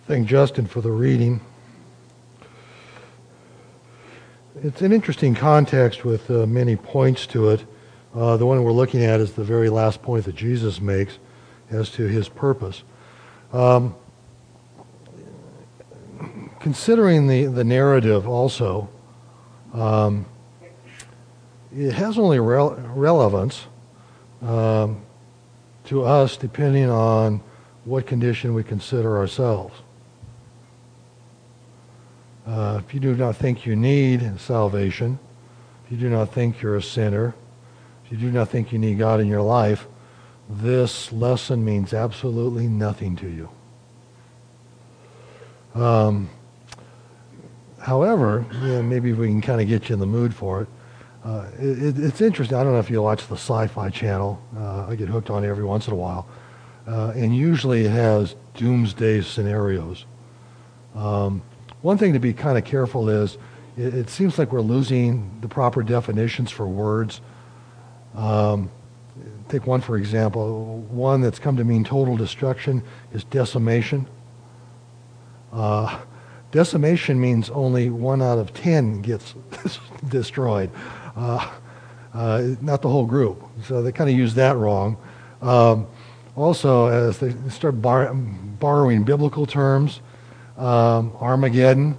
Thank Justin for the reading. It's an interesting context with many points to it. The one we're looking at is the very last point that Jesus makes as to his purpose. Considering the narrative also, it has only relevance to us depending on what condition we consider ourselves. If you do not think you need salvation, if you do not think you're a sinner, if you do not think you need God in your life, this lesson means absolutely nothing to you. However, maybe we can kind of get you in the mood for it. It's interesting. I don't know if you watch the Sci-Fi Channel. I get hooked on it every once in a while. And usually it has doomsday scenarios. One thing to be kind of careful is it seems like we're losing the proper definitions for words. Take one, for example. One that's come to mean total destruction is decimation. Decimation means only 1 out of 10 gets destroyed, not the whole group. So they kind of use that wrong. Also, as they start borrowing biblical terms, Armageddon,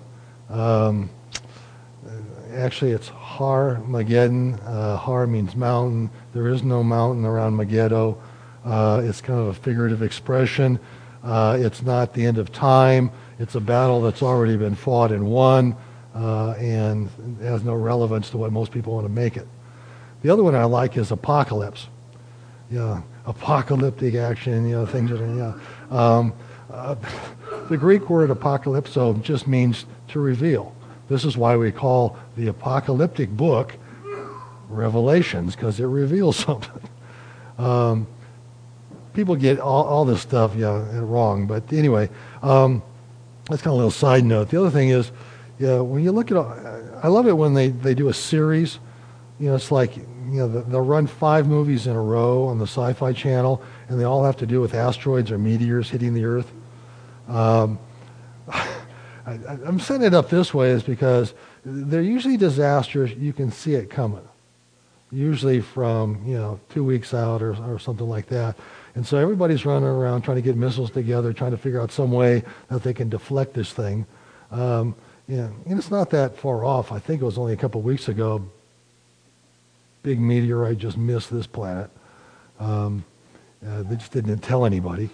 actually it's Har-Mageddon. Har means mountain. There is no mountain around Megiddo. It's kind of a figurative expression. It's not the end of time. It's a battle that's already been fought and won, and it has no relevance to what most people want to make it. The other one I like is apocalypse. Apocalyptic action, things that the Greek word apocalypso just means to reveal. This is why we call the apocalyptic book Revelations, because it reveals something. People get all this stuff wrong, but anyway, that's kind of a little side note. The other thing is, when you look at, I love it when they do a series. It's like, they'll run 5 movies in a row on the Sci-Fi Channel, and they all have to do with asteroids or meteors hitting the Earth. I'm setting it up this way is because they're usually disasters. You can see it coming, usually from 2 weeks out or something like that. And so everybody's running around trying to get missiles together, trying to figure out some way that they can deflect this thing. And it's not that far off. I think it was only a couple weeks ago, big meteorite just missed this planet. They just didn't tell anybody.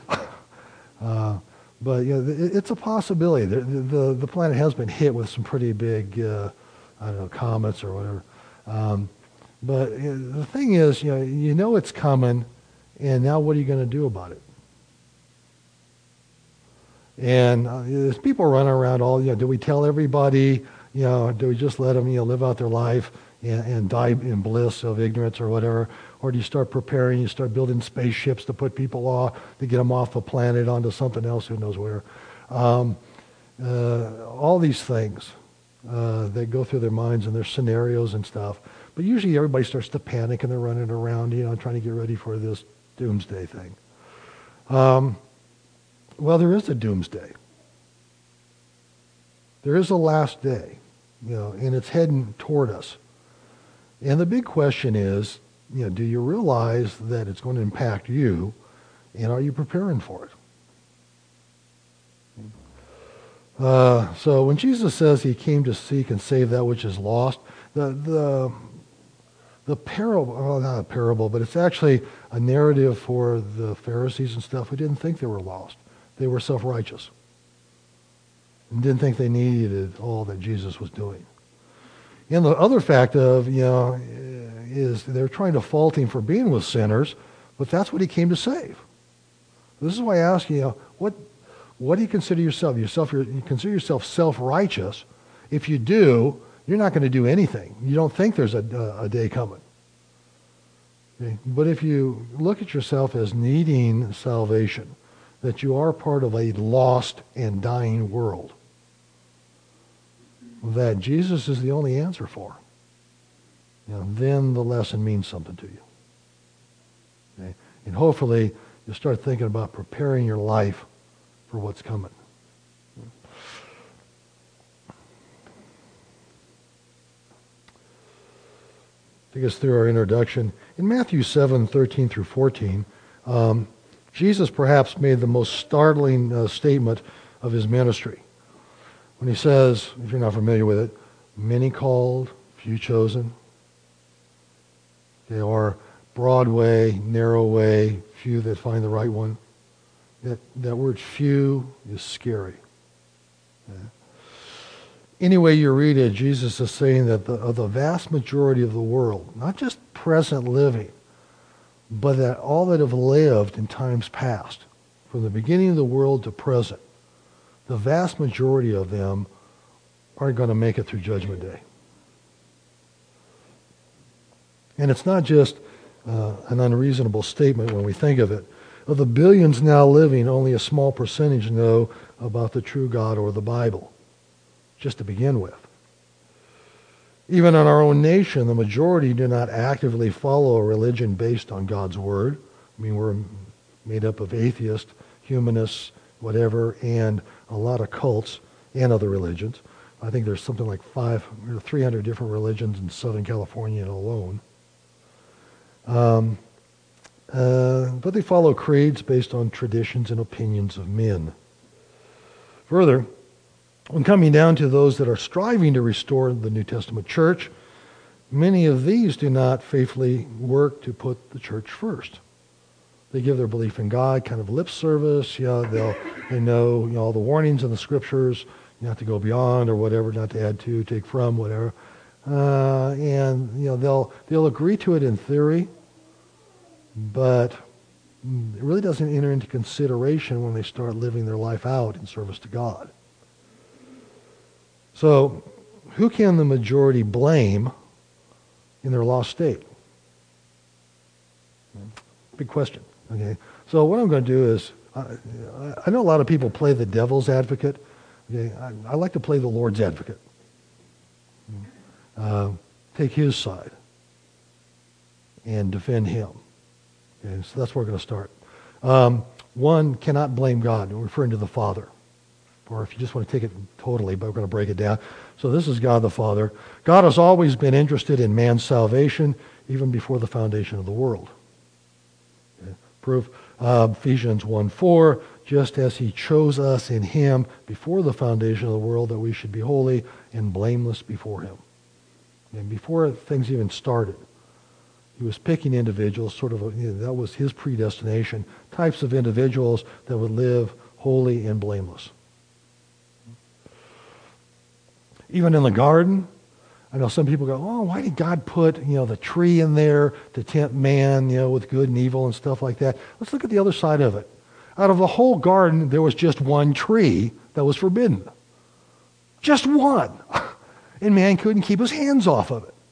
But it's a possibility. The planet has been hit with some pretty big, comets or whatever. But the thing is, you know it's coming, and now what are you going to do about it? And there's people running around do we tell everybody, do we just let them, live out their life and die in bliss of ignorance or whatever? Or do you start preparing, you start building spaceships to put people off, to get them off the planet onto something else, who knows where? All these things, they go through their minds and their scenarios and stuff. But usually everybody starts to panic and they're running around, trying to get ready for this doomsday thing. Well, there is a doomsday. There is a last day, and it's heading toward us. And the big question is, do you realize that it's going to impact you, and are you preparing for it? So when Jesus says he came to seek and save that which is lost, the parable, well, not a parable, but it's actually a narrative for the Pharisees and stuff who didn't think they were lost. They were self-righteous and didn't think they needed all that Jesus was doing. And the other fact of, is they're trying to fault him for being with sinners, but that's what he came to save. This is why I ask you, what do you consider yourself? You consider yourself self-righteous. If you do, you're not going to do anything. You don't think there's a day coming. Okay? But if you look at yourself as needing salvation, that you are part of a lost and dying world, that Jesus is the only answer for, then the lesson means something to you. Okay? And hopefully you'll start thinking about preparing your life for what's coming. take us through our introduction. In Matthew 7:13 through 14, Jesus perhaps made the most startling statement of his ministry when he says, if you're not familiar with it, many called, few chosen. Okay, or broad way, narrow way, few that find the right one. That word few is scary. Okay. Any way you read it, Jesus is saying that of the vast majority of the world, not just present living, but that all that have lived in times past, from the beginning of the world to present, the vast majority of them aren't going to make it through Judgment Day. And it's not just an unreasonable statement when we think of it. Of the billions now living, only a small percentage know about the true God or the Bible, just to begin with. Even in our own nation, the majority do not actively follow a religion based on God's Word. I mean, we're made up of atheists, humanists, whatever, and a lot of cults and other religions. I think there's something like 500 or 300 different religions in Southern California alone. But they follow creeds based on traditions and opinions of men. Further, when coming down to those that are striving to restore the New Testament church, many of these do not faithfully work to put the church first. They give their belief in God kind of lip service. They know, all the warnings in the scriptures, not to go beyond or whatever, not to add to, take from, whatever. And they'll agree to it in theory, but it really doesn't enter into consideration when they start living their life out in service to God. So, who can the majority blame in their lost state? Big question. Okay. So what I'm going to do is, I know a lot of people play the devil's advocate. Okay. I like to play the Lord's advocate. Take his side and defend him. Okay. So that's where we're going to start. One cannot blame God. We're referring to the Father. Or if you just want to take it totally, but we're going to break it down. So this is God the Father. God has always been interested in man's salvation, even before the foundation of the world. Okay. Proof, Ephesians 1:4, just as he chose us in him before the foundation of the world, that we should be holy and blameless before him. And before things even started, he was picking individuals, that was his predestination, types of individuals that would live holy and blameless. Even in the garden, I know some people go, why did God put, the tree in there to tempt man, with good and evil and stuff like that? Let's look at the other side of it. Out of the whole garden, there was just one tree that was forbidden. Just one. And man couldn't keep his hands off of it.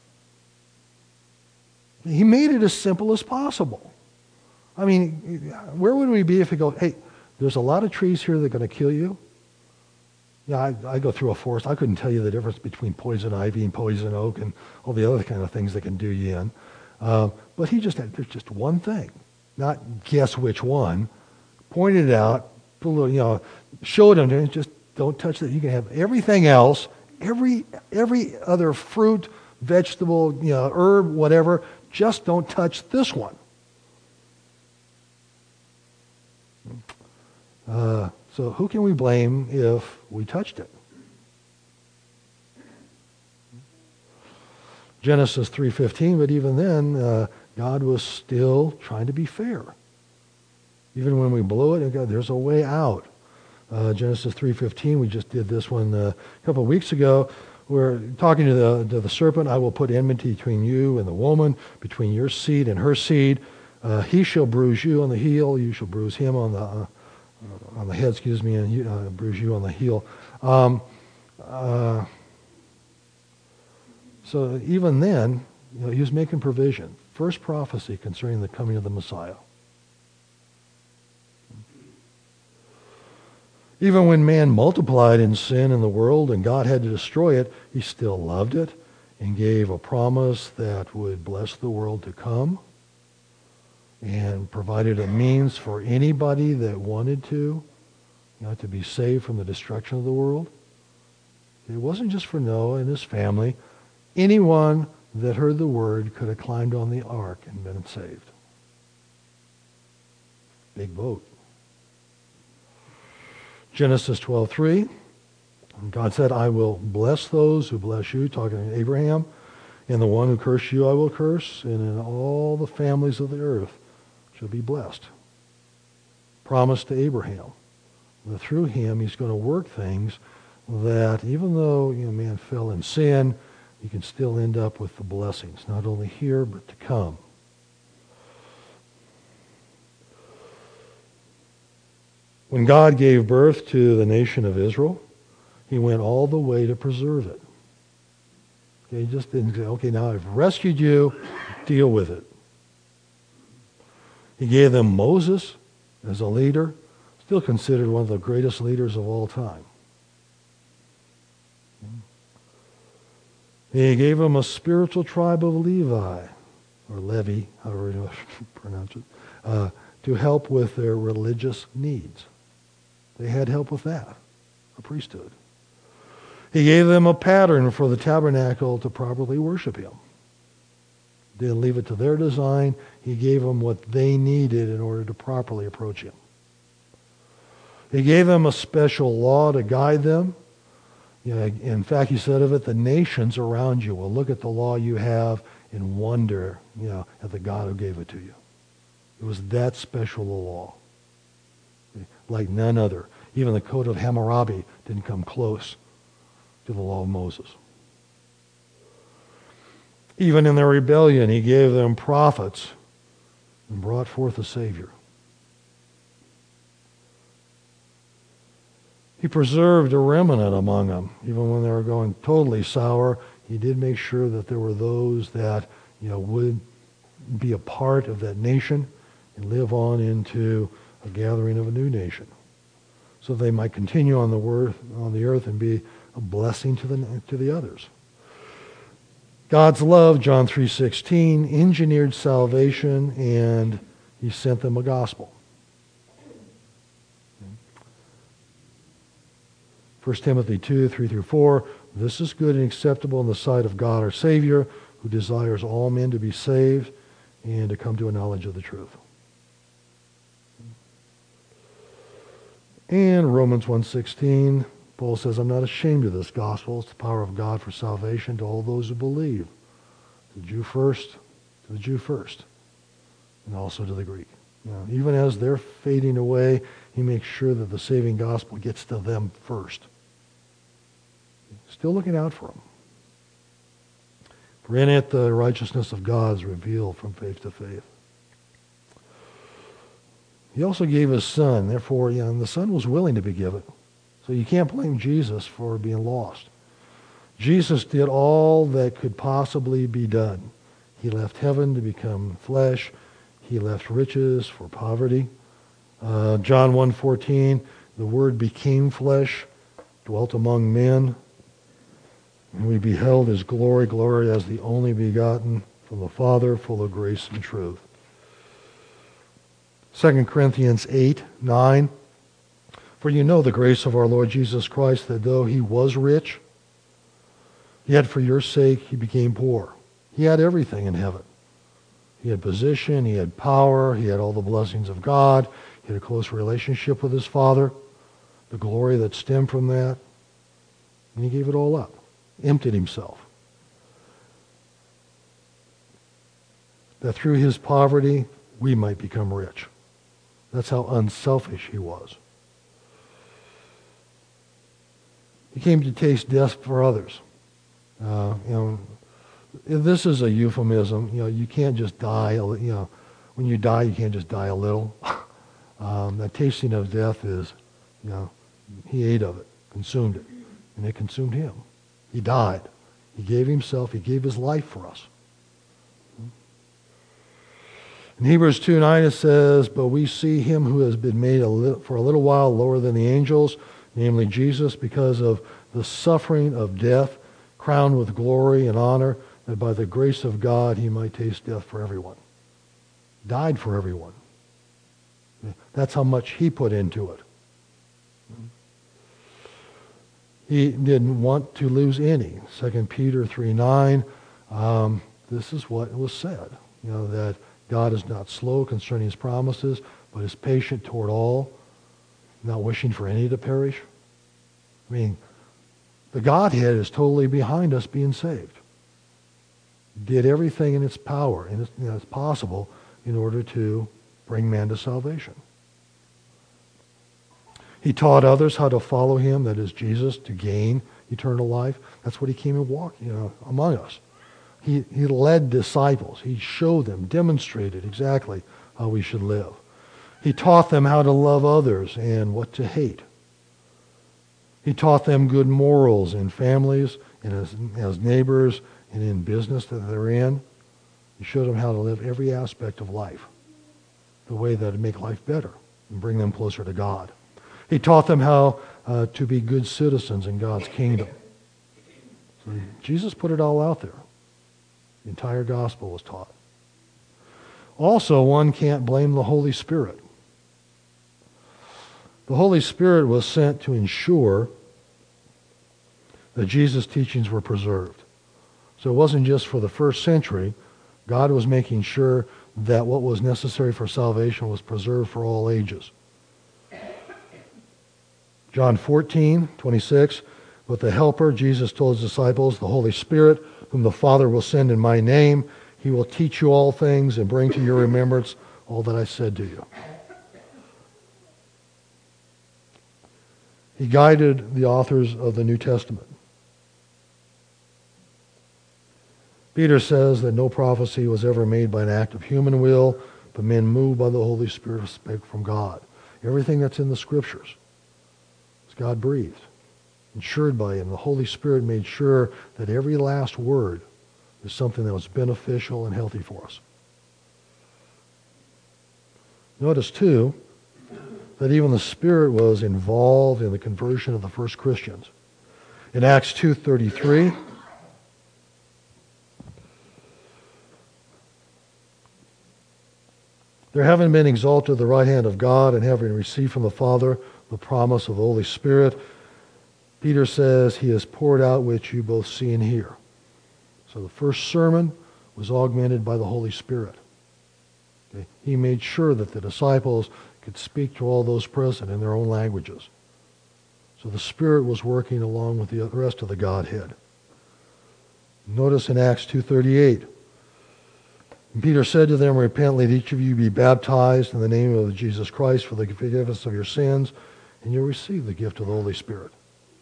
He made it as simple as possible. I mean, where would we be if we go, hey, there's a lot of trees here that are going to kill you? Yeah, I go through a forest. I couldn't tell you the difference between poison ivy and poison oak and all the other kind of things that can do you in. But there's just one thing, not guess which one. Pointed it out, showed him, just don't touch that. You can have everything else, every other fruit, vegetable, herb, whatever. Just don't touch this one. So who can we blame if we touched it? Genesis 3:15, but even then, God was still trying to be fair. Even when we blew it, there's a way out. Genesis 3:15, we just did this one a couple of weeks ago. We're talking to the serpent, I will put enmity between you and the woman, between your seed and her seed. He shall bruise you on the heel, you shall bruise him on the head, and bruise you on the heel. So even then, he was making provision. First prophecy concerning the coming of the Messiah. Even when man multiplied in sin in the world and God had to destroy it, he still loved it and gave a promise that would bless the world to come and provided a means for anybody that wanted to be saved from the destruction of the world. It wasn't just for Noah and his family. Anyone that heard the word could have climbed on the ark and been saved. Big boat. Genesis 12:3. God said, I will bless those who bless you, talking to Abraham, and the one who curses you I will curse, and in all the families of the earth shall be blessed. Promise to Abraham that through him he's going to work things that even though man fell in sin, you can still end up with the blessings, not only here but to come. When God gave birth to the nation of Israel, he went all the way to preserve it. Okay, he just didn't say, okay, now I've rescued you, deal with it. He gave them Moses as a leader, still considered one of the greatest leaders of all time. He gave them a spiritual tribe of Levi, or Levi, however you pronounce it, to help with their religious needs. They had help with that, a priesthood. He gave them a pattern for the tabernacle to properly worship him. Didn't leave it to their design. He gave them what they needed in order to properly approach him. He gave them a special law to guide them. In fact, he said of it, the nations around you will look at the law you have and wonder, at the God who gave it to you. It was that special a law, like none other. Even the Code of Hammurabi didn't come close to the law of Moses. Even in their rebellion, he gave them prophets and brought forth a Savior. He preserved a remnant among them. Even when they were going totally sour, he did make sure that there were those that would be a part of that nation and live on into a gathering of a new nation, so they might continue on the earth and be a blessing to the others. God's love, John 3:16, engineered salvation, and he sent them a gospel. 1 Timothy 2:3-4, this is good and acceptable in the sight of God our Savior, who desires all men to be saved and to come to a knowledge of the truth. And Romans 1:16, Paul says, I'm not ashamed of this gospel. It's the power of God for salvation to all those who believe. To the Jew first, and also to the Greek. Even as they're fading away, he makes sure that the saving gospel gets to them first. Still looking out for them. For in it the righteousness of God is revealed from faith to faith. He also gave his son. Therefore, the son was willing to be given. So you can't blame Jesus for being lost. Jesus did all that could possibly be done. He left heaven to become flesh. He left riches for poverty. John 1:14, the Word became flesh, dwelt among men, and we beheld his glory, glory as the only begotten from the Father, full of grace and truth. 2 Corinthians 8:9, for you know the grace of our Lord Jesus Christ, that though he was rich, yet for your sake he became poor. He had everything in heaven. He had position, he had power, he had all the blessings of God, he had a close relationship with his Father, the glory that stemmed from that, and he gave it all up, emptied himself. That through his poverty, we might become rich. That's how unselfish he was. He came to taste death for others. This is a euphemism. You can't just die. When you die, you can't just die a little. That tasting of death is, he ate of it, consumed it, and it consumed him. He died. He gave himself. He gave his life for us. In Hebrews 2:9 it says, but we see him who has been made for a little while lower than the angels, namely Jesus, because of the suffering of death, crowned with glory and honor, that by the grace of God he might taste death for everyone. Died for everyone. That's how much he put into it. He didn't want to lose any. 2 Peter 3:9, this is what was said, that God is not slow concerning his promises, but is patient toward all, not wishing for any to perish. I mean, the Godhead is totally behind us being saved. Did everything in its power, and it's possible, in order to bring man to salvation. He taught others how to follow him, that is Jesus, to gain eternal life. That's what he came and walked among us. He led disciples. He showed them, demonstrated exactly how we should live. He taught them how to love others and what to hate. He taught them good morals in families and as neighbors and in business that they're in. He showed them how to live every aspect of life, the way that would make life better and bring them closer to God. He taught them how to be good citizens in God's kingdom. So Jesus put it all out there. The entire gospel was taught. Also, one can't blame the Holy Spirit. The Holy Spirit was sent to ensure that Jesus' teachings were preserved. So it wasn't just for the first century. God was making sure that what was necessary for salvation was preserved for all ages. John 14:26, "But the Helper," Jesus told his disciples, "the Holy Spirit, whom the Father will send in my name, he will teach you all things and bring to your remembrance all that I said to you." He guided the authors of the New Testament. Peter says that no prophecy was ever made by an act of human will, but men moved by the Holy Spirit spake from God. Everything that's in the Scriptures is God-breathed, ensured by him. The Holy Spirit made sure that every last word is something that was beneficial and healthy for us. Notice, too, that even the Spirit was involved in the conversion of the first Christians. In Acts 2:33, "There having been exalted to the right hand of God and having received from the Father the promise of the Holy Spirit," Peter says, "he has poured out which you both see and hear." So the first sermon was augmented by the Holy Spirit. Okay? He made sure that the disciples could speak to all those present in their own languages. So the Spirit was working along with the rest of the Godhead. Notice in Acts 2:38, "And Peter said to them, Repent, let each of you be baptized in the name of Jesus Christ for the forgiveness of your sins, and you'll receive the gift of the Holy Spirit."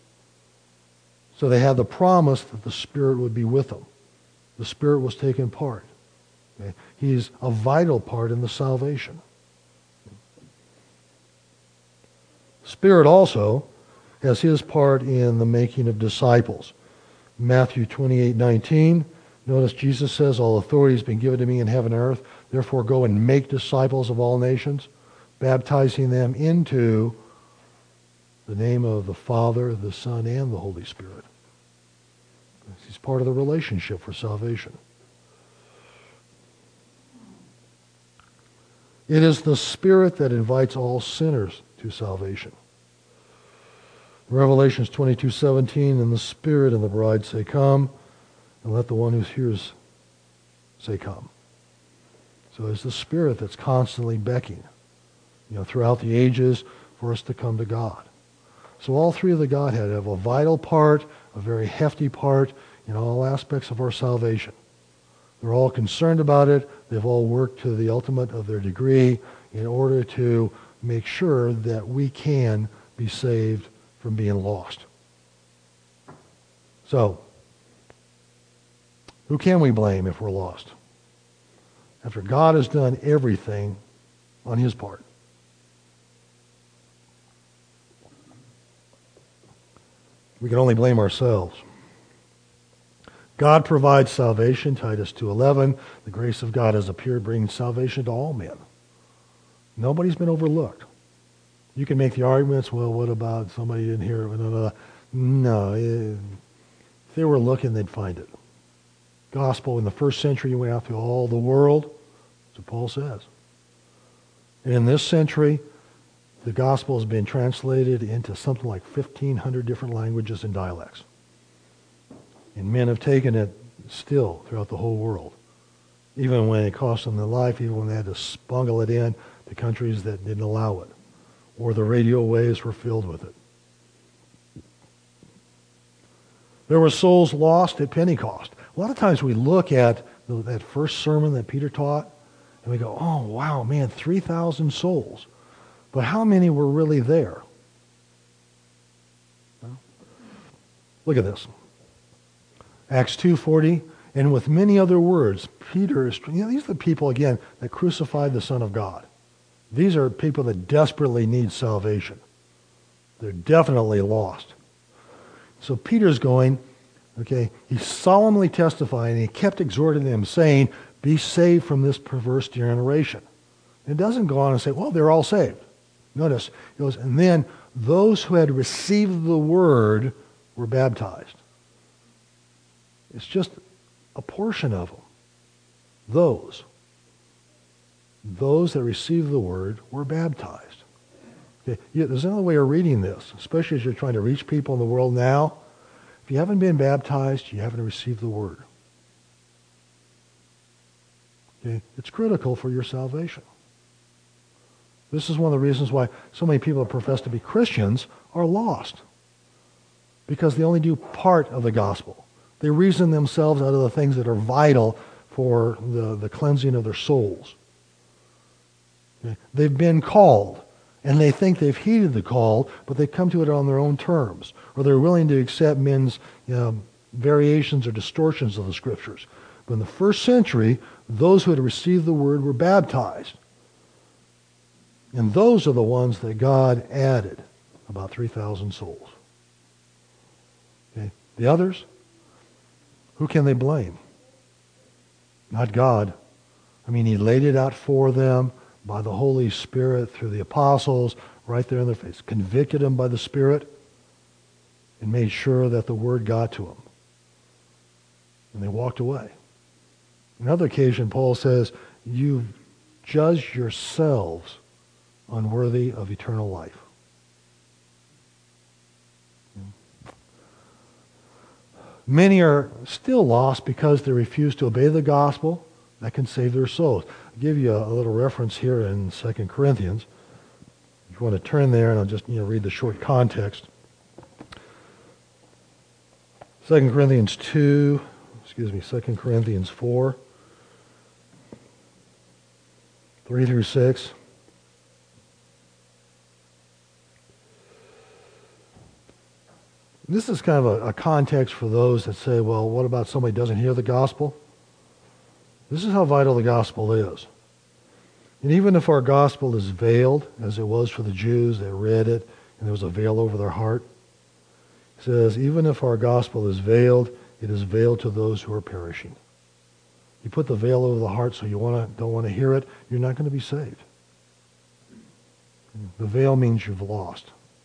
So they had the promise that the Spirit would be with them. The Spirit was taking part. Okay? He's a vital part in the salvation. Spirit also has his part in the making of disciples. Matthew 28:19, notice Jesus says, "All authority has been given to me in heaven and earth. Therefore go and make disciples of all nations, baptizing them into the name of the Father, the Son, and the Holy Spirit." He's part of the relationship for salvation. It is the Spirit that invites all sinners to salvation. Revelations 22:17, "And the Spirit and the bride say, Come, and let the one who hears say, Come." So it's the Spirit that's constantly beckoning, throughout the ages for us to come to God. So all three of the Godhead have a vital part, a very hefty part in all aspects of our salvation. They're all concerned about it. They've all worked to the ultimate of their degree in order to make sure that we can be saved from being lost. So, who can we blame if we're lost? After God has done everything on his part. We can only blame ourselves. God provides salvation, Titus 2:11. The grace of God has appeared, bringing salvation to all men. Nobody's been overlooked. You can make the arguments, well, what about somebody didn't hear it? No, if they were looking, they'd find it. Gospel in the first century went out to all the world, that's what Paul says. And in this century, the gospel has been translated into something like 1,500 different languages and dialects. And men have taken it still throughout the whole world. Even when it cost them their life, even when they had to smuggle it in to countries that didn't allow it, or the radio waves were filled with it. There were souls lost at Pentecost. A lot of times we look at that first sermon that Peter taught, and we go, oh, wow, man, 3,000 souls. But how many were really there? Well, look at this. Acts 2:40, and with many other words, Peter is, these are the people, again, that crucified the Son of God. These are people that desperately need salvation. They're definitely lost. So Peter's going, okay, he's solemnly testifying, and he kept exhorting them, saying, be saved from this perverse generation. It doesn't go on and say, well, they're all saved. Notice, it goes, and then those who had received the word were baptized. It's just a portion of them. Those that received the word were baptized. Okay, there's another way of reading this, especially as you're trying to reach people in the world now. If you haven't been baptized, you haven't received the word. Okay? It's critical for your salvation. This is one of the reasons why so many people who profess to be Christians are lost. Because they only do part of the gospel. They reason themselves out of the things that are vital for the cleansing of their souls. Okay? They've been called, and they think they've heeded the call, but they come to it on their own terms. Or they're willing to accept men's variations or distortions of the Scriptures. But in the first century, those who had received the word were baptized. And those are the ones that God added, about 3,000 souls. Okay? The others, who can they blame? Not God. I mean, he laid it out for them by the Holy Spirit through the apostles, right there in their face. Convicted them by the Spirit and made sure that the word got to them. And they walked away. Another occasion, Paul says, you judge yourselves unworthy of eternal life. Many are still lost because they refuse to obey the gospel that can save their souls. I'll give you a little reference here in 2 Corinthians. If you want to turn there, and I'll just read the short context. 2 Corinthians 4, 3 through 6. This is kind of a context for those that say, well, what about somebody who doesn't hear the gospel? This is how vital the gospel is. And even if our gospel is veiled, as it was for the Jews, they read it, and there was a veil over their heart. It says, even if our gospel is veiled, it is veiled to those who are perishing. You put the veil over the heart so you don't want to hear it, you're not going to be saved. The veil means you've lost.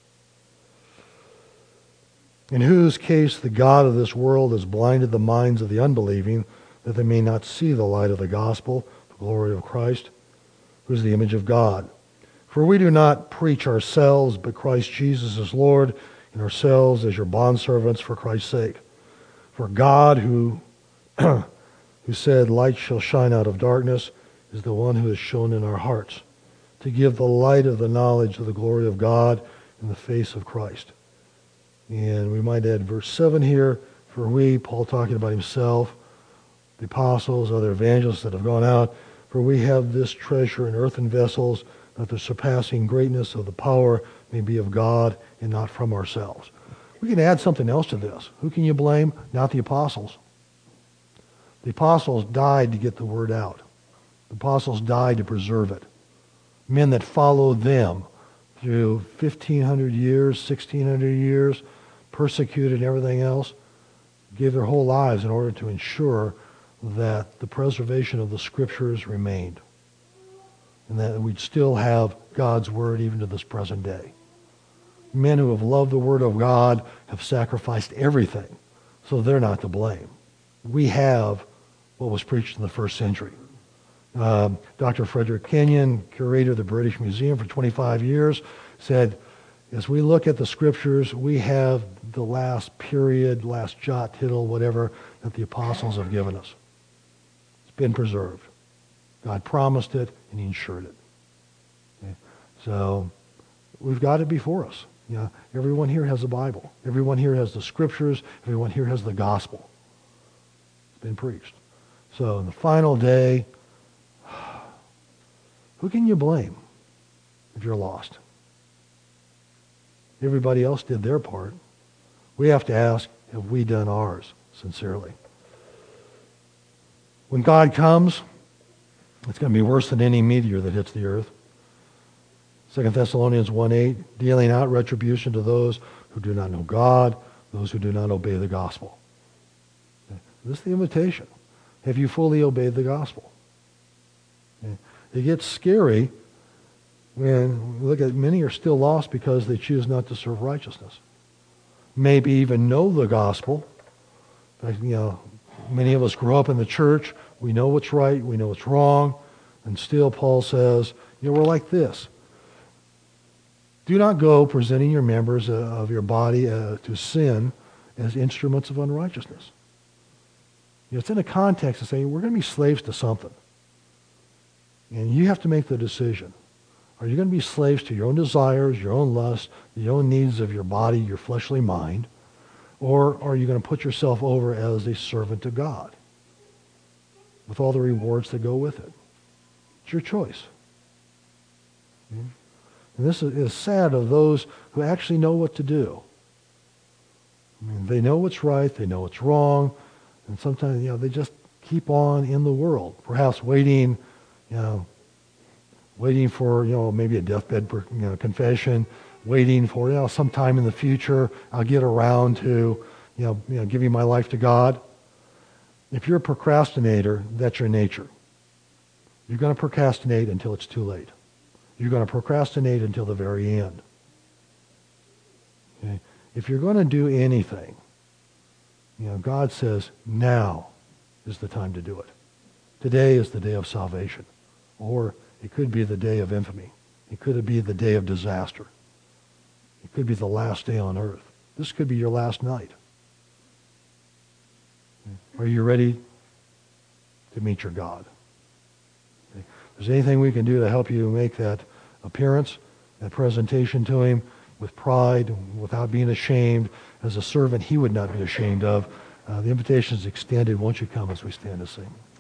In whose case the God of this world has blinded the minds of the unbelieving, that they may not see the light of the gospel, the glory of Christ, who is the image of God. For we do not preach ourselves, but Christ Jesus as Lord, and ourselves as your bondservants for Christ's sake. For God, who said, light shall shine out of darkness, is the one who has shone in our hearts, to give the light of the knowledge of the glory of God in the face of Christ. And we might add verse 7 here, for we, Paul talking about himself, the apostles, other evangelists that have gone out, for we have this treasure in earthen vessels, that the surpassing greatness of the power may be of God and not from ourselves. We can add something else to this. Who can you blame? Not the apostles. The apostles died to get the word out. The apostles died to preserve it. Men that followed them through 1,500 years, 1,600 years, persecuted and everything else, gave their whole lives in order to ensure that the preservation of the Scriptures remained, and that we'd still have God's Word even to this present day. Men who have loved the Word of God have sacrificed everything, so they're not to blame. We have what was preached in the first century. Dr. Frederick Kenyon, curator of the British Museum for 25 years, said, As we look at the Scriptures, we have the last period, last jot, tittle, whatever, that the apostles have given us. It's been preserved. God promised it, and he ensured it. Okay? So we've got it before us. You know, everyone here has a Bible. Everyone here has the Scriptures. Everyone here has the gospel. It's been preached. So in the final day, who can you blame if you're lost? Everybody else did their part. We have to ask, have we done ours sincerely? When God comes, it's going to be worse than any meteor that hits the earth. 2 Thessalonians 1:8, dealing out retribution to those who do not know God, those who do not obey the gospel. Okay. This is the invitation. Have you fully obeyed the gospel? Okay. It gets scary when we look at many are still lost because they choose not to serve righteousness. Maybe even know the gospel. In fact, many of us grew up in the church. We know what's right. We know what's wrong. And still Paul says, we're like this. Do not go presenting your members of your body to sin as instruments of unrighteousness. It's in a context of saying we're going to be slaves to something. And you have to make the decision. Are you going to be slaves to your own desires, your own lusts, your own needs of your body, your fleshly mind? Or are you going to put yourself over as a servant to God with all the rewards that go with it? It's your choice. Okay? And this is sad of those who actually know what to do. I mean, they know what's right, they know what's wrong, and sometimes, they just keep on in the world, perhaps waiting for, maybe a deathbed, confession, waiting for, sometime in the future, I'll get around to, giving my life to God. If you're a procrastinator, that's your nature. You're going to procrastinate until it's too late. You're going to procrastinate until the very end. Okay? If you're going to do anything, God says, now is the time to do it. Today is the day of salvation. Or it could be the day of infamy. It could be the day of disaster. It could be the last day on earth. This could be your last night. Are you ready to meet your God? Okay. If there's anything we can do to help you make that appearance, that presentation to him with pride, without being ashamed, as a servant he would not be ashamed of, the invitation is extended. Won't you come as we stand to sing?